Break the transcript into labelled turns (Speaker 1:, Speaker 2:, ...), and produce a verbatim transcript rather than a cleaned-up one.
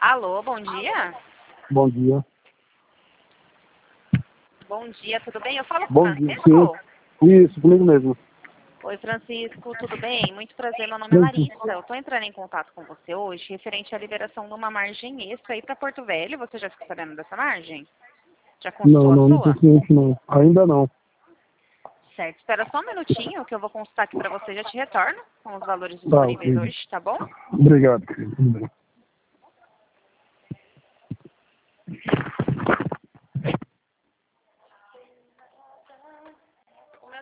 Speaker 1: Alô, bom dia?
Speaker 2: Bom dia.
Speaker 1: Bom dia, tudo bem? Eu falo com o
Speaker 2: Bom dia,
Speaker 1: Francisco?
Speaker 2: sim. Isso, comigo mesmo.
Speaker 1: Oi, Francisco, tudo bem? Muito prazer, meu nome é
Speaker 2: Francisco.
Speaker 1: Larissa. Eu estou entrando em contato com você hoje referente à liberação de uma margem extra aí para Porto Velho. Você já ficou sabendo dessa margem? Já
Speaker 2: Não,
Speaker 1: consultou a
Speaker 2: não, não tô
Speaker 1: sua?
Speaker 2: ciente não. Ainda não.
Speaker 1: Certo, espera só um minutinho que eu vou consultar aqui para você e já te retorno com os valores
Speaker 2: Tá,
Speaker 1: disponíveis
Speaker 2: ok.
Speaker 1: hoje, tá bom?
Speaker 2: Obrigado, querido. Tudo bem.